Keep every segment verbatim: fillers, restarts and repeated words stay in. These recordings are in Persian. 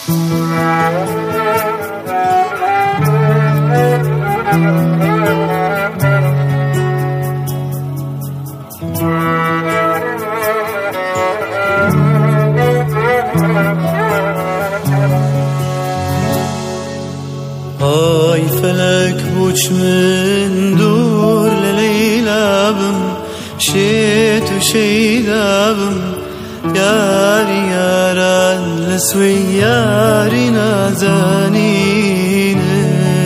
آی فلک بوچ من دور للیلا بم شیت و شیدا بم یاری یاران لسوی یاری نازانینه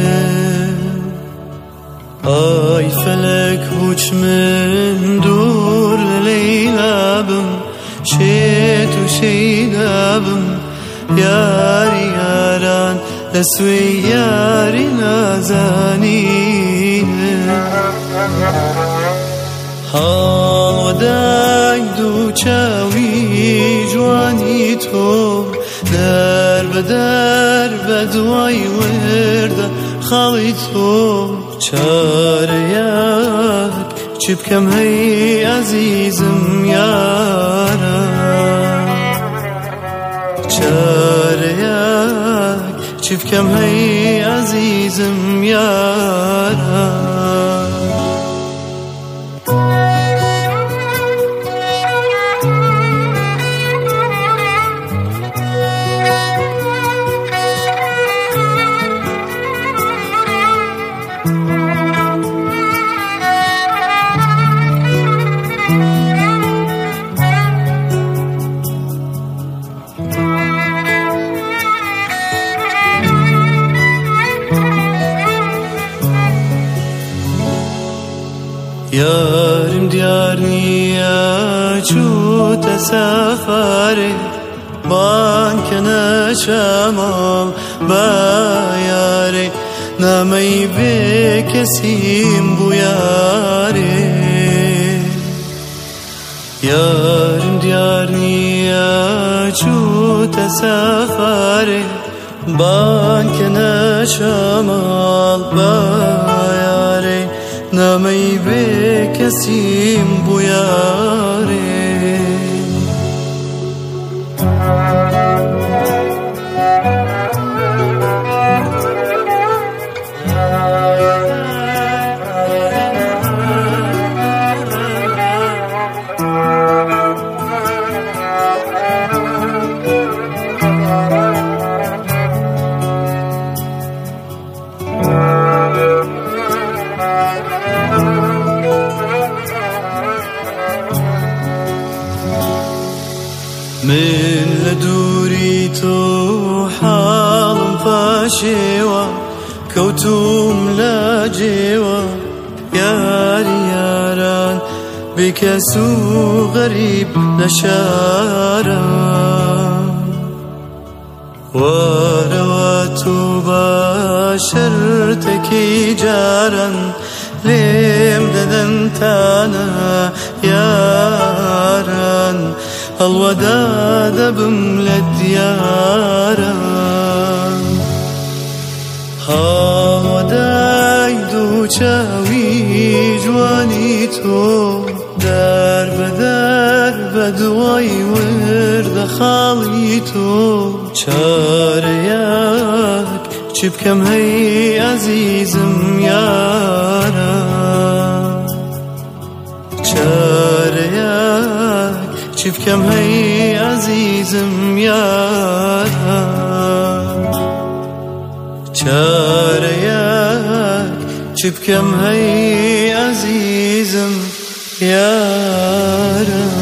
آی فلک بوچ من دور للیلا بم شیت و شیدا بم یاری یاران لسوی یاری نازانینه حال ودای دو چاوی جوانی تو در بدر بدوای ورده خالی تو چاریک چی بکم هی عزیزم یارا چاریک چی بکم هی عزیزم یارا یارم دیار نیا چوت سفره بانکن شمال بیاره نمی به کسیم بیاره یارم دیار نیا چوت سفره بانکن شمال بیاره نمی به کسیم بیاره من لدوري تو حالم فاشيوا كوتوم لا جيوا ياري ياران بكسو غريب لشارا ورواتو باشرتك جارا ليم ددنتانا ياران الوداد بملديارا هاوداي دو چاوي جواني تو در بدر بدواي ورد خالي تو چاريك چی بکم هی عزيزم يارا چاريك چی بکم هی عزیزم یارا چاريك چی بکم هی عزیزم یارا